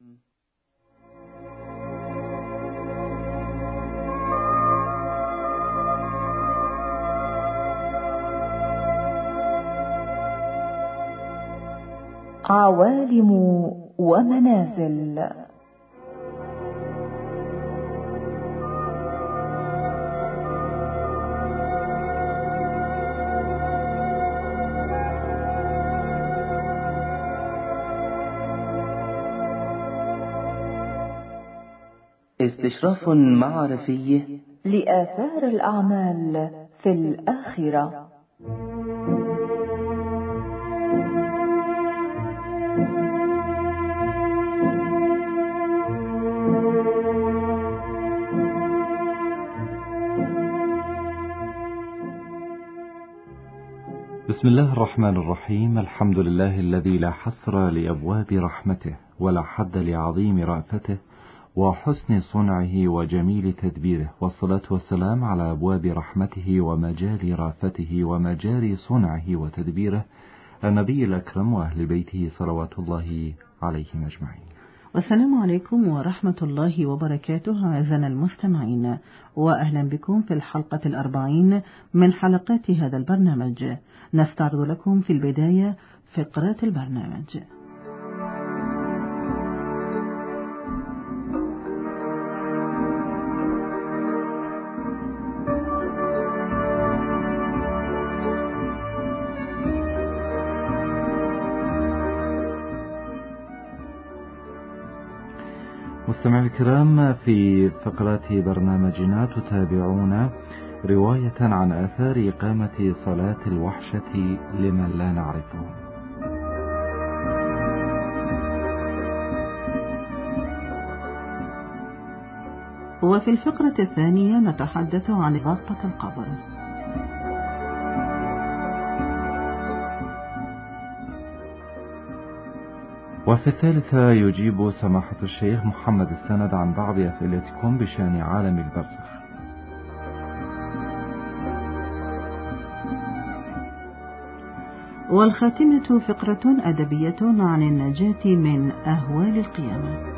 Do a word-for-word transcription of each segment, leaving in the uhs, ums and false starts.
عوالم ومنازل. استشراف معرفي لآثار الأعمال في الآخرة. بسم الله الرحمن الرحيم. الحمد لله الذي لا حصر لأبواب رحمته ولا حد لعظيم رأفته وحسن صنعه وجميل تدبيره، والصلاة والسلام على أبواب رحمته ومجال رأفته ومجاري صنعه وتدبيره النبي الأكرم وأهل بيته صلوات الله عليهم أجمعين. والسلام عليكم ورحمة الله وبركاته أعزائنا المستمعين، وأهلا بكم في الحلقة الأربعين من حلقات هذا البرنامج. نستعرض لكم في البداية فقرات البرنامج. مستمعي الكرام، في فقرات برنامجنا تتابعون رواية عن آثار إقامة صلاة الوحشة لمن لا نعرفه. وفي الفقرة الثانية نتحدث عن غلطة القبر. وفي الثالثة يجيب سماحة الشيخ محمد السند عن بعض أسئلتكم بشأن عالم البرزخ. والخاتمة فقرة أدبية عن النجاة من أهوال القيامة.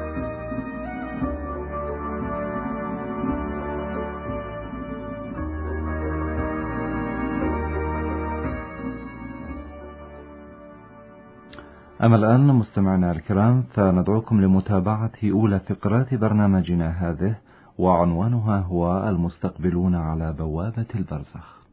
أما الآن مستمعينا الكرام، فندعوكم لمتابعة أولى فقرات برنامجنا هذه، وعنوانها هو المستقبلون على بوابة البرزخ.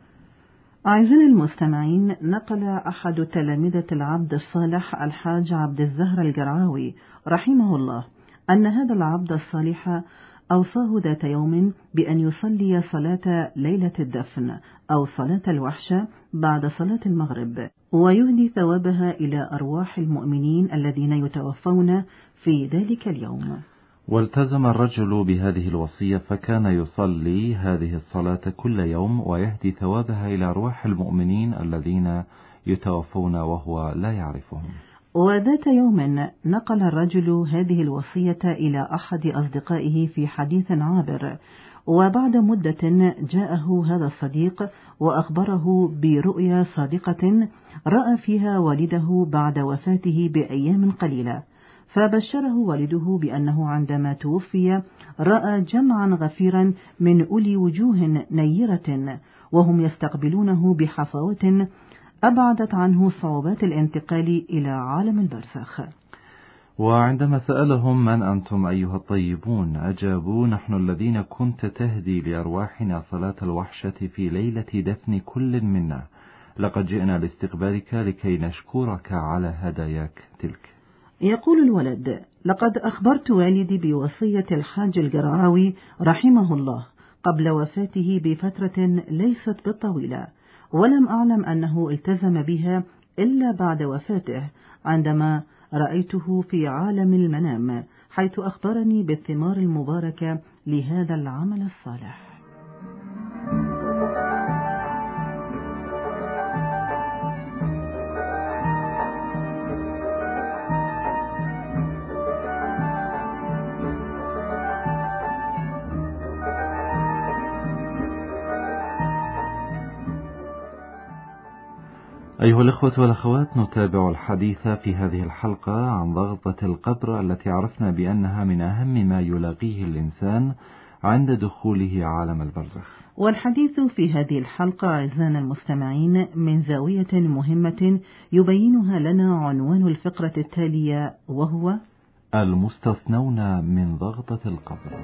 أعزائي المستمعين، نقل أحد تلامذة العبد الصالح الحاج عبد الزهر الجرعاوي رحمه الله أن هذا العبد الصالح أوصاه ذات يوم بأن يصلي صلاة ليلة الدفن أو صلاة الوحشة بعد صلاة المغرب، ويهدي ثوابها إلى أرواح المؤمنين الذين يتوفون في ذلك اليوم. والتزم الرجل بهذه الوصية، فكان يصلي هذه الصلاة كل يوم ويهدي ثوابها إلى أرواح المؤمنين الذين يتوفون وهو لا يعرفهم. وذات يوم نقل الرجل هذه الوصية إلى أحد أصدقائه في حديث عابر، وبعد مدة جاءه هذا الصديق وأخبره برؤيا صادقة رأى فيها والده بعد وفاته بأيام قليلة، فبشره والده بأنه عندما توفي رأى جمعا غفيرا من أولي وجوه نيرة وهم يستقبلونه بحفاوة أبعدت عنه صعوبات الانتقال إلى عالم البرزخ. وعندما سألهم من أنتم أيها الطيبون، أجابوا: نحن الذين كنت تهدي لأرواحنا صلاة الوحشة في ليلة دفن كل منا، لقد جئنا لاستقبالك لكي نشكرك على هداياك تلك. يقول الولد: لقد أخبرت والدي بوصية الحاج الجرعاوي رحمه الله قبل وفاته بفترة ليست بالطويلة، ولم أعلم أنه التزم بها إلا بعد وفاته، عندما رأيته في عالم المنام حيث أخبرني بالثمار المباركة لهذا العمل الصالح. أيها الأخوة والأخوات، نتابع الحديث في هذه الحلقة عن ضغطة القبر التي عرفنا بأنها من أهم ما يلاقيه الإنسان عند دخوله عالم البرزخ. والحديث في هذه الحلقة أعزائنا المستمعين من زاوية مهمة يبينها لنا عنوان الفقرة التالية، وهو المستثنون من ضغطة القبر.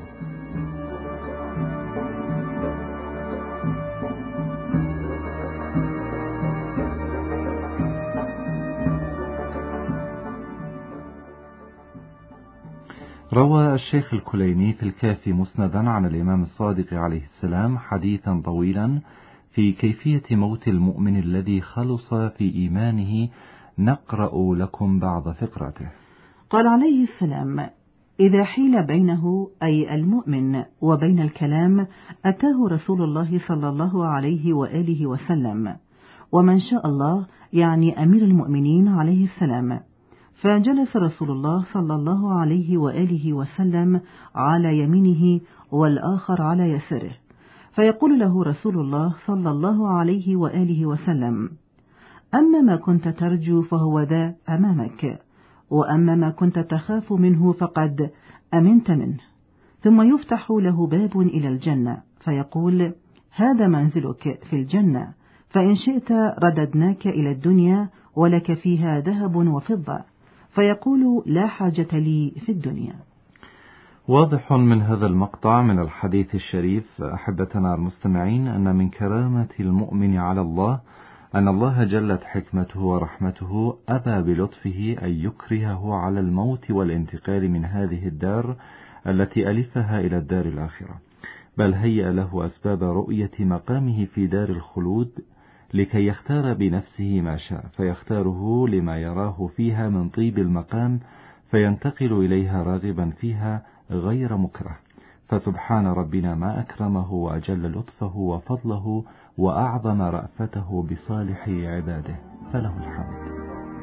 روى الشيخ الكليني في الكافي مسندا عن الإمام الصادق عليه السلام حديثا طويلا في كيفية موت المؤمن الذي خلص في إيمانه، نقرأ لكم بعض فقرته. قال عليه السلام: إذا حيل بينه أي المؤمن وبين الكلام أتاه رسول الله صلى الله عليه وآله وسلم، ومن شاء الله يعني أمير المؤمنين عليه السلام، فجلس رسول الله صلى الله عليه وآله وسلم على يمينه والآخر على يسره، فيقول له رسول الله صلى الله عليه وآله وسلم: أما ما كنت ترجو فهو ذا أمامك، وأما ما كنت تخاف منه فقد أمنت منه. ثم يفتح له باب إلى الجنة فيقول: هذا منزلك في الجنة، فإن شئت رددناك إلى الدنيا ولك فيها ذهب وفضة، فيقول: لا حاجة لي في الدنيا. واضح من هذا المقطع من الحديث الشريف أحبتنا المستمعين أن من كرامة المؤمن على الله أن الله جلت حكمته ورحمته أبى بلطفه أن يكرهه على الموت والانتقال من هذه الدار التي ألفها إلى الدار الآخرة، بل هيأ له أسباب رؤية مقامه في دار الخلود لكي يختار بنفسه ما شاء، فيختاره لما يراه فيها من طيب المقام، فينتقل إليها راغبا فيها غير مكره. فسبحان ربنا ما أكرمه وأجل لطفه وفضله وأعظم رأفته بصالح عباده، فله الحمد.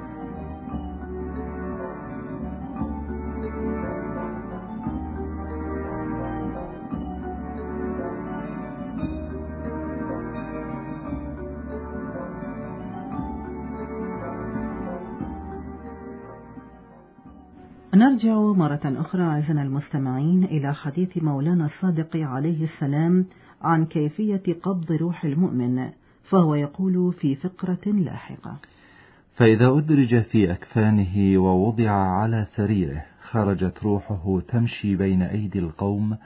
نرجع مرة أخرى أعزائنا المستمعين إلى حديث مولانا الصادق عليه السلام عن كيفية قبض روح المؤمن، فهو يقول في فقرة لاحقة: فإذا أدرج في أكفانه ووضع على سريره خرجت روحه تمشي بين أيدي القوم،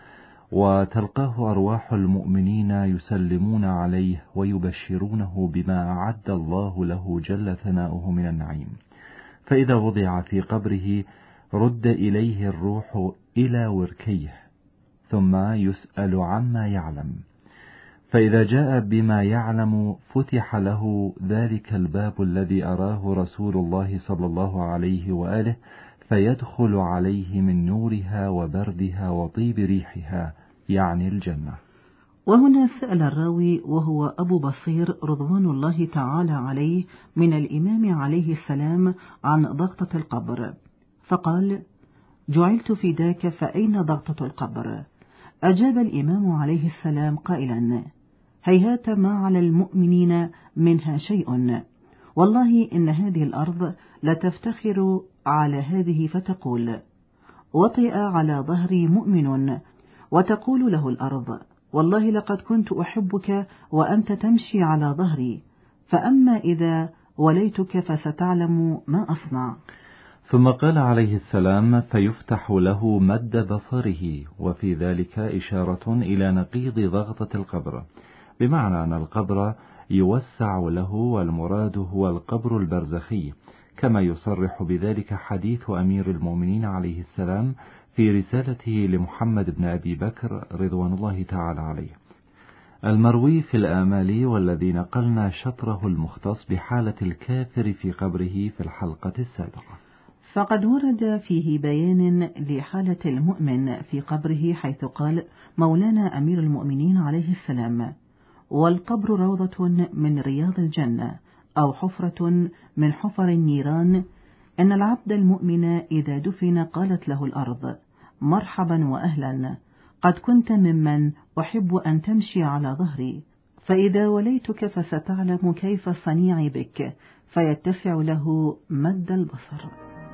وتلقاه أرواح المؤمنين يسلمون عليه ويبشرونه بما أعد الله له جل ثناؤه من النعيم. فإذا وضع في قبره رد إليه الروح إلى وركيه، ثم يسأل عما يعلم، فإذا جاء بما يعلم فتح له ذلك الباب الذي أراه رسول الله صلى الله عليه وآله، فيدخل عليه من نورها وبردها وطيب ريحها، يعني الجنة. وهنا سأل الراوي وهو أبو بصير رضوان الله تعالى عليه من الإمام عليه السلام عن ضغطة القبر، فقال: جعلت في ذاك فأين ضغطة القبر؟ أجاب الإمام عليه السلام قائلا: هيهات ما على المؤمنين منها شيء، والله إن هذه الأرض لتفتخر على هذه فتقول: وطئ على ظهري مؤمن، وتقول له الأرض: والله لقد كنت أحبك وأنت تمشي على ظهري، فأما إذا وليتك فستعلم ما أصنع. ثم قال عليه السلام: فيفتح له مد بصره، وفي ذلك إشارة إلى نقيض ضغطة القبر، بمعنى أن القبر يوسع له، والمراد هو القبر البرزخي، كما يصرح بذلك حديث أمير المؤمنين عليه السلام في رسالته لمحمد بن أبي بكر رضوان الله تعالى عليه، المروي في الآمال، والذي نقلنا شطره المختص بحالة الكافر في قبره في الحلقة السابقة. فقد ورد فيه بيان لحالة المؤمن في قبره، حيث قال مولانا أمير المؤمنين عليه السلام: والقبر روضة من رياض الجنة أو حفرة من حفر النيران، أن العبد المؤمن إذا دفن قالت له الأرض: مرحبا وأهلا، قد كنت ممن أحب أن تمشي على ظهري، فإذا وليتك فستعلم كيف صنيعي بك، فيتسع له مد البصر.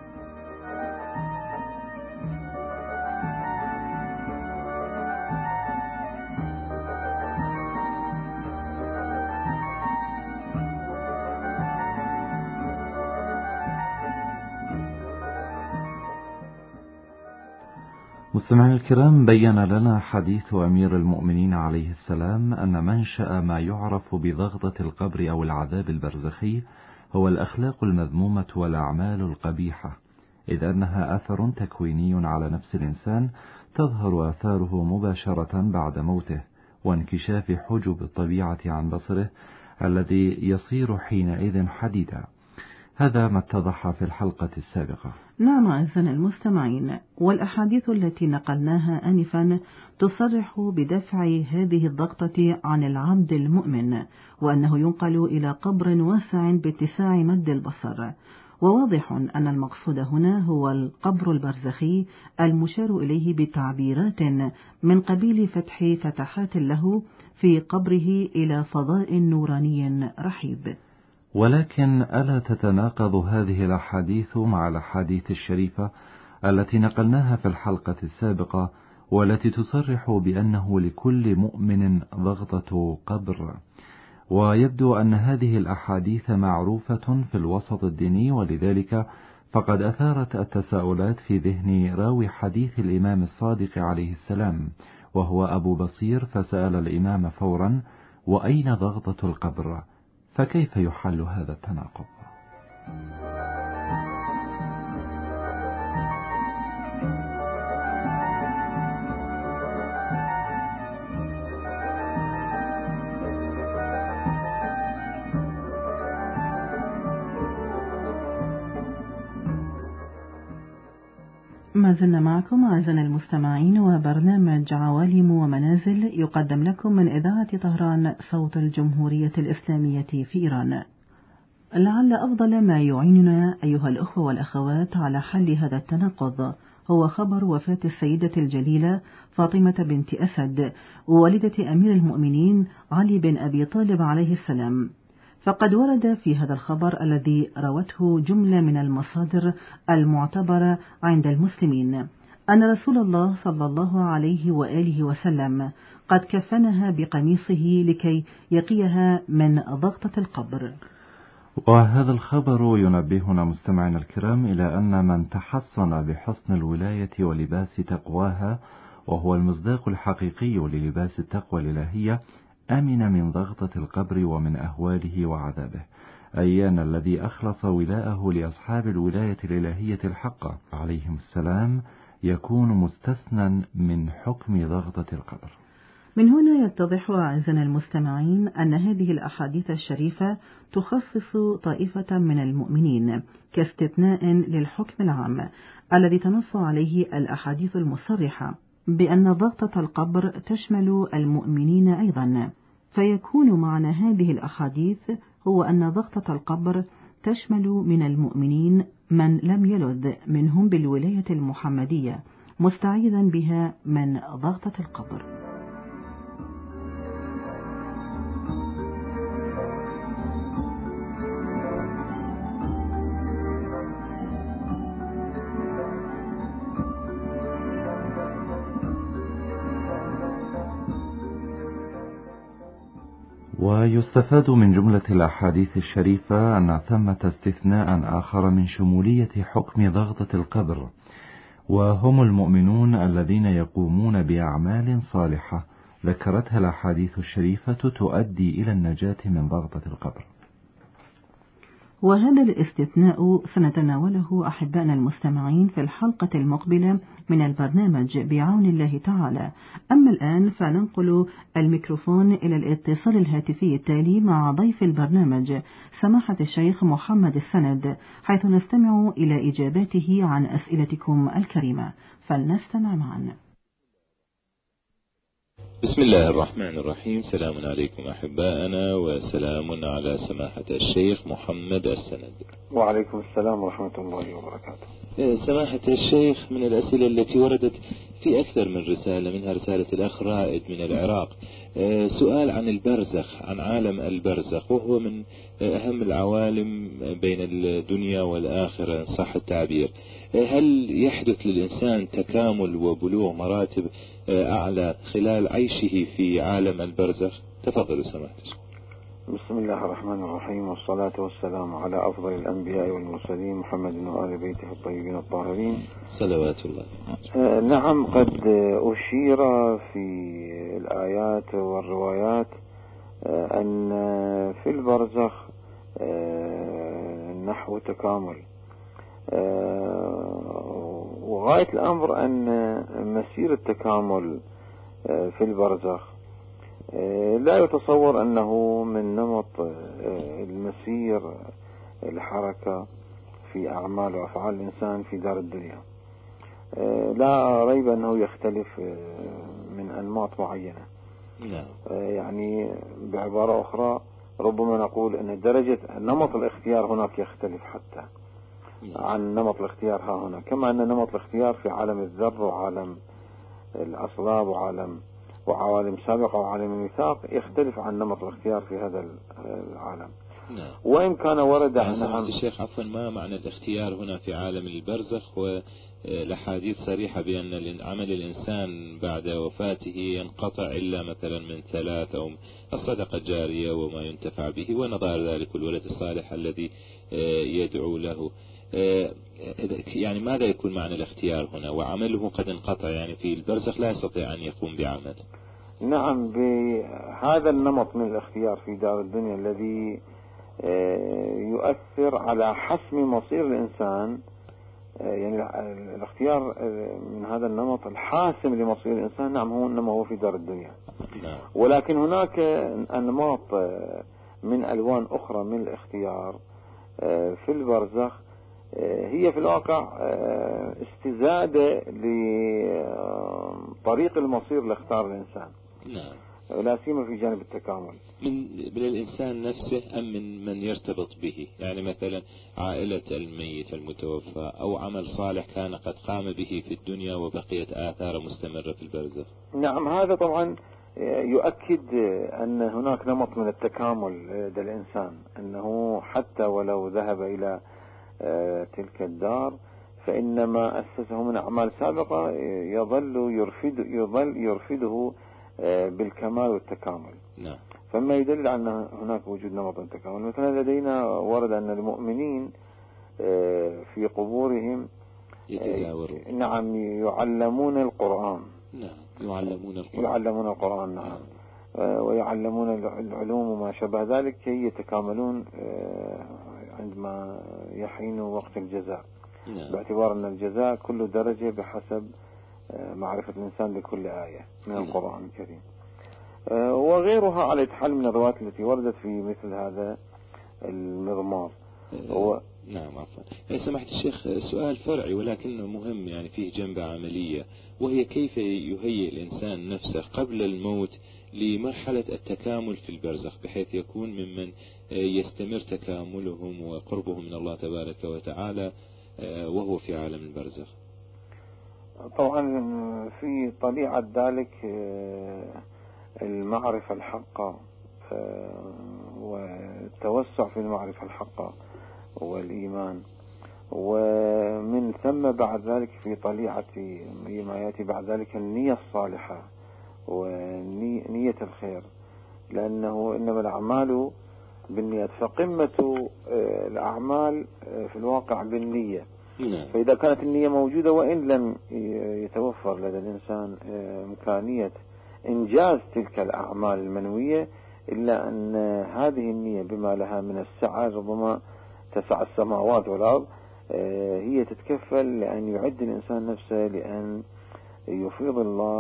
مستمعينا الكرام، بين لنا حديث أمير المؤمنين عليه السلام أن منشأ ما يعرف بضغطة القبر أو العذاب البرزخي هو الأخلاق المذمومة والأعمال القبيحة، إذ أنها أثر تكويني على نفس الإنسان تظهر آثاره مباشرة بعد موته وانكشاف حجب الطبيعة عن بصره الذي يصير حينئذ حديدا. هذا ما اتضح في الحلقة السابقة. نعم أعزائنا المستمعين، والأحاديث التي نقلناها آنفا تصرح بدفع هذه الضغطة عن العبد المؤمن، وأنه ينقل إلى قبر واسع باتساع مد البصر. وواضح أن المقصود هنا هو القبر البرزخي المشار إليه بتعبيرات من قبيل فتح فتحات له في قبره إلى فضاء نوراني رحيب. ولكن ألا تتناقض هذه الأحاديث مع الأحاديث الشريفة التي نقلناها في الحلقة السابقة والتي تصرح بأنه لكل مؤمن ضغطة قبر؟ ويبدو أن هذه الأحاديث معروفة في الوسط الديني، ولذلك فقد أثارت التساؤلات في ذهن راوي حديث الإمام الصادق عليه السلام وهو أبو بصير، فسأل الإمام فورا: وأين ضغطة القبر؟ فكيف يحل هذا التناقض؟ ما زلنا معكم أعزائنا المستمعين، وبرنامج عوالم ومنازل يقدم لكم من إذاعة طهران صوت الجمهورية الإسلامية في إيران. لعل أفضل ما يعيننا أيها الأخوة والأخوات على حل هذا التناقض هو خبر وفاة السيدة الجليلة فاطمة بنت أسد والدة أمير المؤمنين علي بن أبي طالب عليه السلام. فقد ورد في هذا الخبر الذي روته جملة من المصادر المعتبرة عند المسلمين أن رسول الله صلى الله عليه وآله وسلم قد كفنها بقميصه لكي يقيها من ضغطة القبر. وهذا الخبر ينبهنا مستمعينا الكرام إلى أن من تحصن بحسن الولاية ولباس تقواها، وهو المصداق الحقيقي للباس التقوى الإلهية، أمن من ضغطة القبر ومن أهواله وعذابه، أي أن الذي أخلص ولاءه لأصحاب الولاية الإلهية الحقة عليهم السلام يكون مستثنى من حكم ضغطة القبر. من هنا يتضح أعزائنا المستمعين أن هذه الأحاديث الشريفة تخصص طائفة من المؤمنين كاستثناء للحكم العام الذي تنص عليه الأحاديث المصرحة بأن ضغطة القبر تشمل المؤمنين أيضا، فيكون معنى هذه الأحاديث هو أن ضغطة القبر تشمل من المؤمنين من لم يلذ منهم بالولاية المحمدية مستعيذا بها من ضغطة القبر. ويستفاد من جملة الأحاديث الشريفة أن ثمة استثناء آخر من شمولية حكم ضغطة القبر، وهم المؤمنون الذين يقومون بأعمال صالحة ذكرتها الأحاديث الشريفة تؤدي إلى النجاة من ضغطة القبر. وهذا الاستثناء سنتناوله أحبائنا المستمعين في الحلقة المقبلة من البرنامج بعون الله تعالى. أما الآن فننقل الميكروفون إلى الاتصال الهاتفي التالي مع ضيف البرنامج سماحة الشيخ محمد السند، حيث نستمع إلى إجاباته عن أسئلتكم الكريمة، فلنستمع معا. بسم الله الرحمن الرحيم. سلام عليكم أحباءنا، وسلام على سماحة الشيخ محمد السند. وعليكم السلام ورحمة الله وبركاته. سماحة الشيخ، من الأسئلة التي وردت في أكثر من رسالة، منها رسالة الأخ رائد من العراق. سؤال عن البرزخ، عن عالم البرزخ، وهو من أهم العوالم بين الدنيا والآخرة إن صح التعبير. هل يحدث للإنسان تكامل وبلوغ مراتب أعلى خلال عيشه في عالم البرزخ؟ تفضل سماحتك. بسم الله الرحمن الرحيم، والصلاة والسلام على أفضل الأنبياء والمرسلين محمد وآل بيته الطيبين الطاهرين صلوات الله. آه نعم، قد أشير في الآيات والروايات آه أن في البرزخ آه نحو تكامل، آه وغاية الأمر أن مسير التكامل آه في البرزخ لا يتصور أنه من نمط المسير الحركة في أعمال وأفعال الإنسان في دار الدنيا. لا ريب أنه يختلف من أنماط معينة. يعني بعبارة أخرى ربما نقول أن درجة نمط الاختيار هناك يختلف حتى عن نمط الاختيار ها هنا، كما أن نمط الاختيار في عالم الذر وعالم الأصلاب وعالم وعوالم سابقة وعالم الميثاق يختلف عن نمط الاختيار في هذا العالم. نعم. وإن كان ورد يعني عن الشيخ عفوا، ما معنى الاختيار هنا في عالم البرزخ؟ والأحاديث صريحة بأن عمل الإنسان بعد وفاته ينقطع إلا مثلا من ثلاث، أو الصدقة الجارية وما ينتفع به ونظائر ذلك، والولد الصالح الذي يدعو له. يعني ماذا يكون معنى الاختيار هنا؟ وعمله قد انقطع، يعني في البرزخ لا يستطيع أن يقوم بعمل. نعم، بهذا النمط من الاختيار في دار الدنيا الذي يؤثر على حسم مصير الإنسان، يعني الاختيار من هذا النمط الحاسم لمصير الإنسان، نعم هو إنما هو في دار الدنيا. نعم. ولكن هناك أنماط من ألوان أخرى من الاختيار في البرزخ، هي في الواقع استزادة لطريق المصير اللي اختار الإنسان. نعم. لا سيما في جانب التكامل من من الإنسان نفسه أم من من يرتبط به؟ يعني مثلا عائلة الميت المتوفى، أو عمل صالح كان قد قام به في الدنيا وبقيت آثار مستمرة في البرزخ. نعم، هذا طبعا يؤكد أن هناك نمط من التكامل لدى الإنسان، أنه حتى ولو ذهب إلى تلك الدار فإنما أسسه من أعمال سابقة يظل يرفد يظل يرفده بالكمال والتكامل. نعم. فما يدل على أن هناك وجود نمط من التكامل. مثلا لدينا ورد أن المؤمنين في قبورهم يتزاورون. نعم، يعلمون القرآن. نعم، يعلمون القرآن. يعلمون القرآن نعم. نعم. ويعلمون العلوم وما شابه ذلك، كي يتكاملون عندما يحين وقت الجزاء. نعم. باعتبار أن الجزاء كل درجة بحسب معرفة الإنسان بكل آية من نعم. القرآن الكريم، وغيرها على حال من الروايات التي وردت في مثل هذا المضمار. هو نعم عفوا. سمحت الشيخ، سؤال فرعي ولكنه مهم، يعني فيه جنبة عملية، وهي كيف يهيئ الإنسان نفسه قبل الموت لمرحلة التكامل في البرزخ، بحيث يكون ممن يستمر تكاملهم وقربهم من الله تبارك وتعالى وهو في عالم البرزخ. طبعا في طليعة ذلك المعرفة الحقة والتوسع في المعرفة الحقة والإيمان، ومن ثم بعد ذلك في طليعة ما يأتي بعد ذلك النية الصالحة ونية الخير، لأنه إنما الأعمال بالنيات، فقمة الأعمال في الواقع بالنية. فإذا كانت النية موجودة وإن لم يتوفر لدى الإنسان إمكانية إنجاز تلك الأعمال المنوية، إلا أن هذه النية بما لها من السعة، ربما تسع السماوات والأرض، هي تتكفل لأن يعد الإنسان نفسه لأن يفيض الله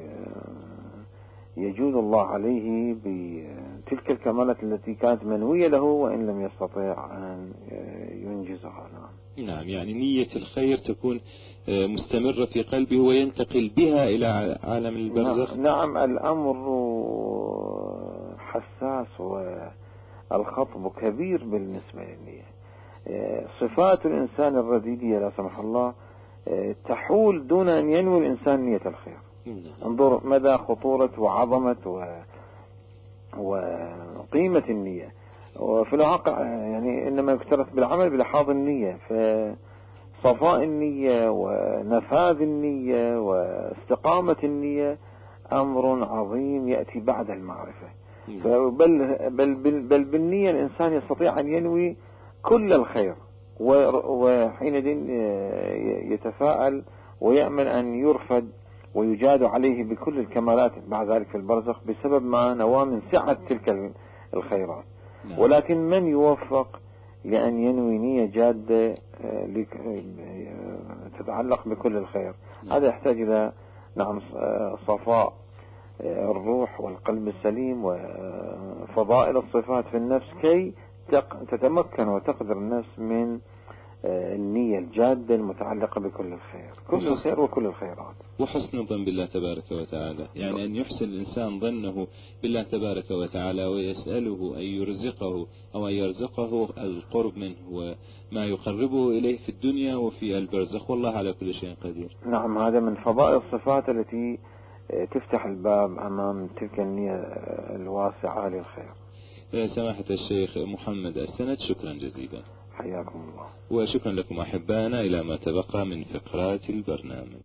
ويجود الله عليه بتلك الكمالات التي كانت منوية له وإن لم يستطيع أن ينجزها. نعم، يعني نية الخير تكون مستمرة في قلبه وينتقل بها إلى عالم البرزخ. نعم، الأمر حساس والخطب كبير بالنسبة للنية. صفات الإنسان الرذيلية لا سمح الله تحول دون أن ينوي الإنسان نية الخير. انظر مدى خطورة وعظمة و... وقيمة النية. وفي الواقع يعني إنما يكترث بالعمل بلحاظ النية، فصفاء النية ونفاذ النية واستقامة النية أمر عظيم يأتي بعد المعرفة. بل, بل, بل, بل بالنية الإنسان يستطيع أن ينوي كل الخير، وحينئذ يتفاءل ويأمل أن يرفد ويجاد عليه بكل الكمالات بعد ذلك في البرزخ بسبب ما نوى من سعة تلك الخيرات. ولكن من يوفق لأن ينوي نية جادة تتعلق بكل الخير، هذا يحتاج إلى نعم صفاء الروح والقلب السليم وفضائل الصفات في النفس كي تتمكن وتقدر النفس من النية الجادة المتعلقة بكل الخير، كل الخير وكل الخيرات. وحسن الظن بالله تبارك وتعالى، يعني أن يحسن الإنسان ظنه بالله تبارك وتعالى ويسأله أن يرزقه أو أن يرزقه القرب منه وما يقربه إليه في الدنيا وفي البرزخ، والله على كل شيء قدير. نعم، هذا من فضائل الصفات التي تفتح الباب أمام تلك النية الواسعة للخير. سماحة الشيخ محمد السند، شكرا جزيلا، حياكم الله. وشكرا لكم أحبائنا إلى ما تبقى من فقرات البرنامج.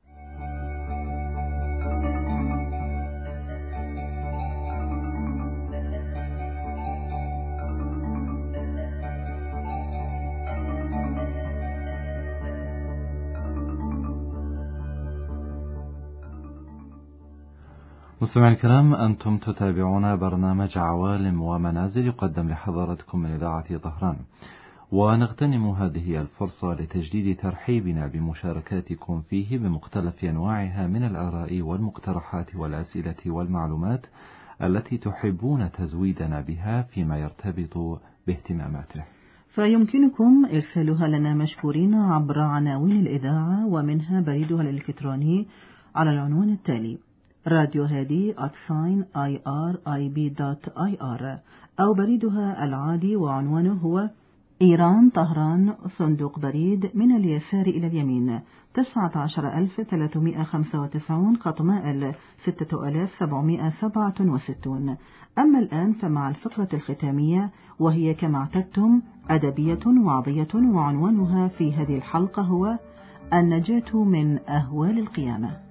مستمعي الكرام، أنتم تتابعون برنامج عوالم ومنازل يقدم لحضراتكم من إذاعة طهران، ونغتنم هذه الفرصة لتجديد ترحيبنا بمشاركاتكم فيه بمختلف أنواعها من الآراء والمقترحات والأسئلة والمعلومات التي تحبون تزويدنا بها فيما يرتبط باهتماماته. فيمكنكم إرسالها لنا مشكورين عبر عناوين الإذاعة، ومنها بريدها الإلكتروني على العنوان التالي: راديو هادي آت ساين آي آر آي بي دوت آي آر، أو بريدها العادي وعنوانه هو إيران طهران، صندوق بريد من اليسار إلى اليمين تسعة عشر ألف وثلاثمائة وخمسة وتسعين قطمائل ستة آلاف وسبعمائة وسبعة وستين. أما الآن فمع الفقرة الختامية، وهي كما اعتدتم أدبية وعظية، وعنوانها في هذه الحلقة هو النجاة من أهوال القيامة.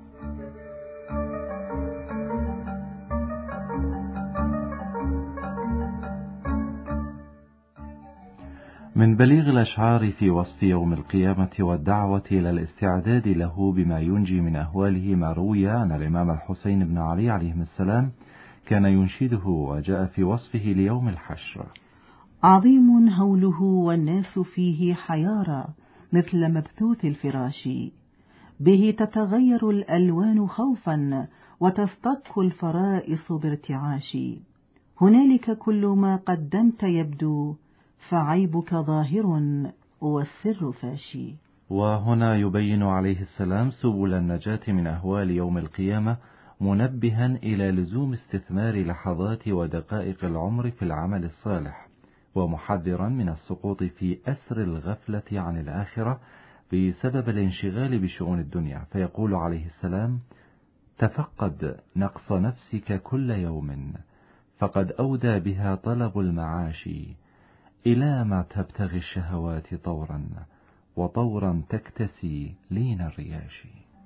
من بليغ الأشعار في وصف يوم القيامة والدعوة إلى الاستعداد له بما ينجي من أهواله ما روي أن الإمام الحسين بن علي عليه السلام كان ينشده وجاء في وصفه ليوم الحشر: عظيم هوله والناس فيه حيارى مثل مبثوث الفراش، به تتغير الألوان خوفا وتصطك الفرائص بارتعاش، هنالك كل ما قدمت يبدو فعيبك ظاهر والسر فاشي. وهنا يبين عليه السلام سبل النجاة من أهوال يوم القيامة، منبها إلى لزوم استثمار لحظات ودقائق العمر في العمل الصالح، ومحذرا من السقوط في أسر الغفلة عن الآخرة بسبب الانشغال بشؤون الدنيا، فيقول عليه السلام: تفقد نقص نفسك كل يوم، فقد أودى بها طلب المعاش، إلى ما تبتغي الشهوات طورا، وطورا تكتسي لين الرياش.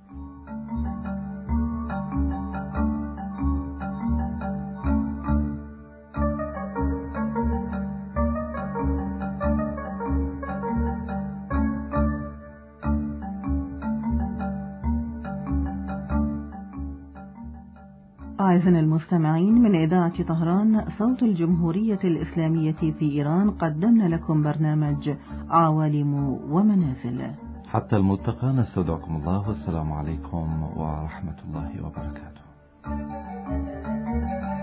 أعزائنا المستمعين، من إذاعة طهران صوت الجمهورية الإسلامية في إيران، قدمنا لكم برنامج عوالم ومنازل. حتى الملتقى نستودعكم الله، والسلام عليكم ورحمة الله وبركاته.